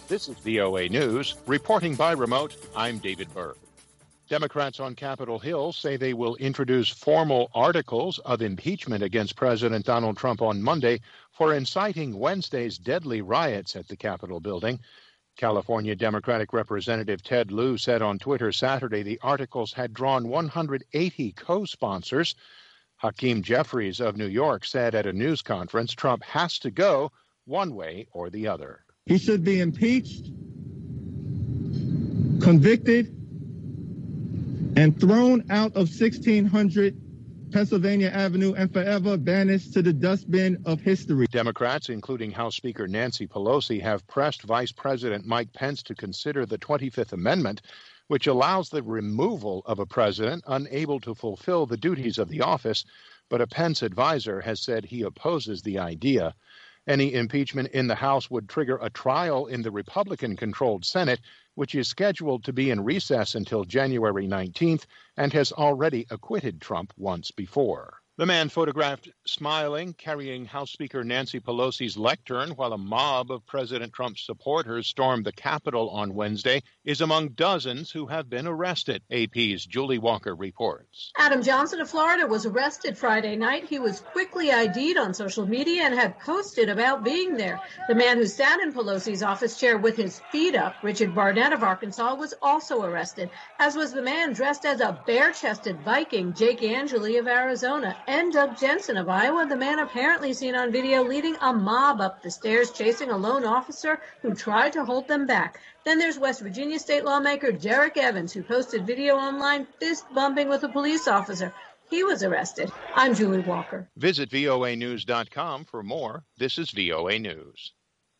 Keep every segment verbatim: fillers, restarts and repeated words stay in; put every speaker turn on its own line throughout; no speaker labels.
This is V O A News. Reporting by remote, I'm David Byrd. Democrats on Capitol Hill say they will introduce formal articles of impeachment against President Donald Trump on Monday for inciting Wednesday's deadly riots at the Capitol building. California Democratic Representative Ted Lieu said on Twitter Saturday the articles had drawn one hundred eighty co-sponsors. Hakeem Jeffries of New York said at a news conference Trump has to go one way or the other.
He should be impeached, convicted, and thrown out of sixteen hundred Pennsylvania Avenue and forever banished to the dustbin of history.
Democrats, including House Speaker Nancy Pelosi, have pressed Vice President Mike Pence to consider the twenty-fifth Amendment, which allows the removal of a president unable to fulfill the duties of the office, but a Pence advisor has said he opposes the idea. Any impeachment in the House would trigger a trial in the Republican-controlled Senate, which is scheduled to be in recess until January nineteenth and has already acquitted Trump once before. The man photographed smiling, carrying House Speaker Nancy Pelosi's lectern while a mob of President Trump's supporters stormed the Capitol on Wednesday is among dozens who have been arrested. A P's Julie Walker reports.
Adam Johnson of Florida was arrested Friday night. He was quickly I D'd on social media and had posted about being there. The man who sat in Pelosi's office chair with his feet up, Richard Barnett of Arkansas, was also arrested, as was the man dressed as a bare-chested Viking, Jake Angeli of Arizona. And Doug Jensen of Iowa, the man apparently seen on video leading a mob up the stairs chasing a lone officer who tried to hold them back. Then there's West Virginia state lawmaker Derek Evans, who posted video online fist bumping with a police officer. He was arrested. I'm Julie Walker.
Visit V O A news dot com for more. This is V O A News.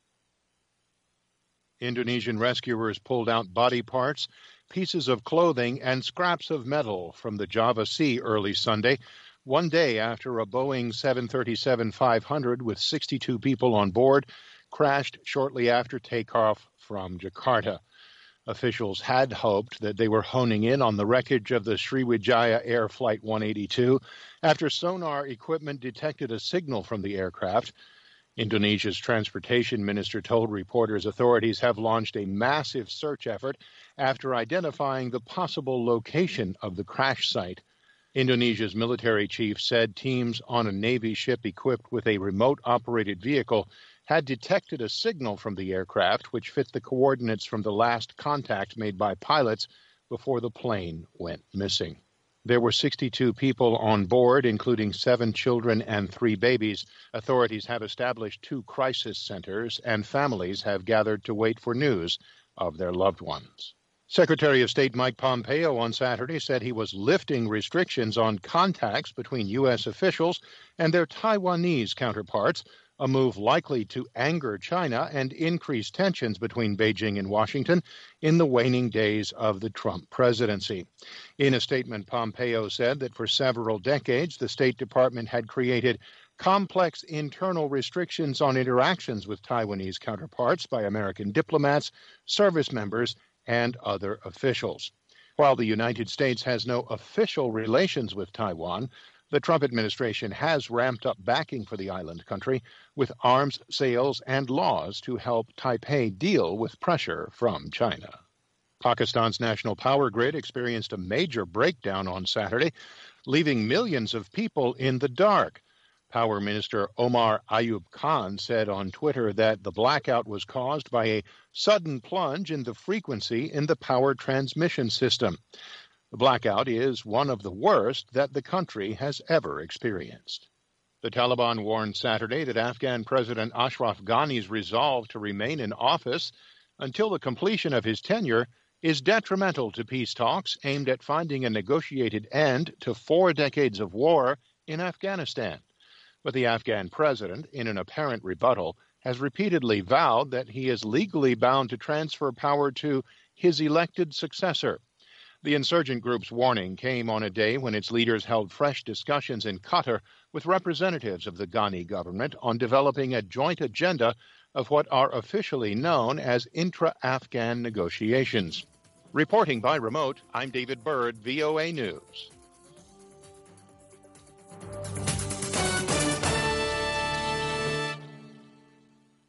Indonesian rescuers pulled out body parts, pieces of clothing, and scraps of metal from the Java Sea early Sunday, one day after a Boeing seven thirty-seven five hundred with sixty-two people on board crashed shortly after takeoff from Jakarta. Officials had hoped that they were honing in on the wreckage of the Sriwijaya Air Flight one eighty-two after sonar equipment detected a signal from the aircraft. Indonesia's transportation minister told reporters authorities have launched a massive search effort after identifying the possible location of the crash site. Indonesia's military chief said teams on a Navy ship equipped with a remote-operated vehicle had detected a signal from the aircraft which fit the coordinates from the last contact made by pilots before the plane went missing. There were sixty-two people on board, including seven children and three babies. Authorities have established two crisis centers, and families have gathered to wait for news of their loved ones. Secretary of State Mike Pompeo on Saturday said he was lifting restrictions on contacts between U S officials and their Taiwanese counterparts, a move likely to anger China and increase tensions between Beijing and Washington in the waning days of the Trump presidency. In a statement, Pompeo said that for several decades, the State Department had created complex internal restrictions on interactions with Taiwanese counterparts by American diplomats, service members, and other officials. While the United States has no official relations with Taiwan, the Trump administration has ramped up backing for the island country with arms sales and laws to help Taipei deal with pressure from China. Pakistan's national power grid experienced a major breakdown on Saturday, leaving millions of people in the dark. Power Minister Omar Ayub Khan said on Twitter that the blackout was caused by a sudden plunge in the frequency in the power transmission system. The blackout is one of the worst that the country has ever experienced. The Taliban warned Saturday that Afghan President Ashraf Ghani's resolve to remain in office until the completion of his tenure is detrimental to peace talks aimed at finding a negotiated end to four decades of war in Afghanistan. But the Afghan president, in an apparent rebuttal, has repeatedly vowed that he is legally bound to transfer power to his elected successor. The insurgent group's warning came on a day when its leaders held fresh discussions in Qatar with representatives of the Ghani government on developing a joint agenda of what are officially known as intra-Afghan negotiations. Reporting by remote, I'm David Byrd, V O A News.